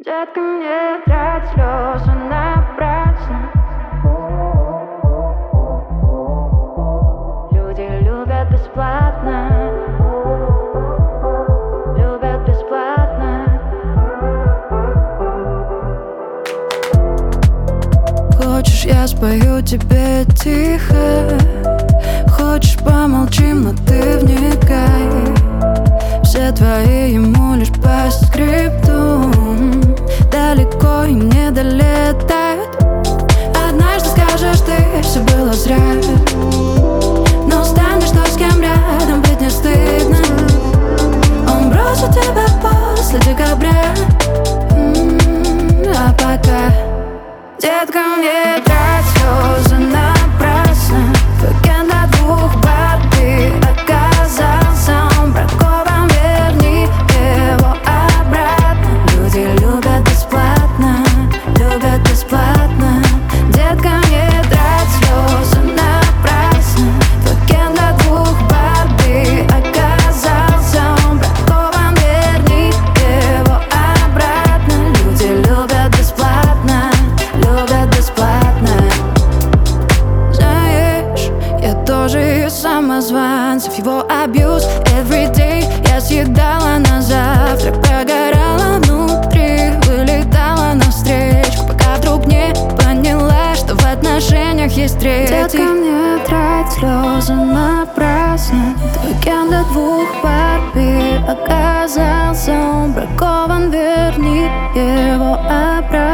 Детка, не трать слезы напрасно. Люди любят бесплатно. Любят бесплатно. Хочешь, я спою тебе тихо? Хочешь, помолчим, но ты вникай. Все твои ему лишь по скрипту, далеко и не долетают. Однажды скажешь ты, все было зря, но станешь той, с кем рядом быть не стыдно. Он бросит тебя после декабря. А пока, детка, не трать слезы напрасно. Уикенд для двух Барби оказался браковым, верни его обратно. Люди любят бесплатно, любят бесплатно. Детка, не трать слезы напрасно. Уикенд для двух Барби оказался браковым, верни его обратно. Люди любят бесплатно, любят бесплатно. Знаешь, я тоже из самозванцев. Его абьюз everyday я съедала на завтрак. Прогорала внутри, вылетала навстречу, пока вдруг не поняла, что в отношениях есть третий. Детка, не трать слезы напрасно. Уикенд для двух Барби оказался бракован, верни его обратно.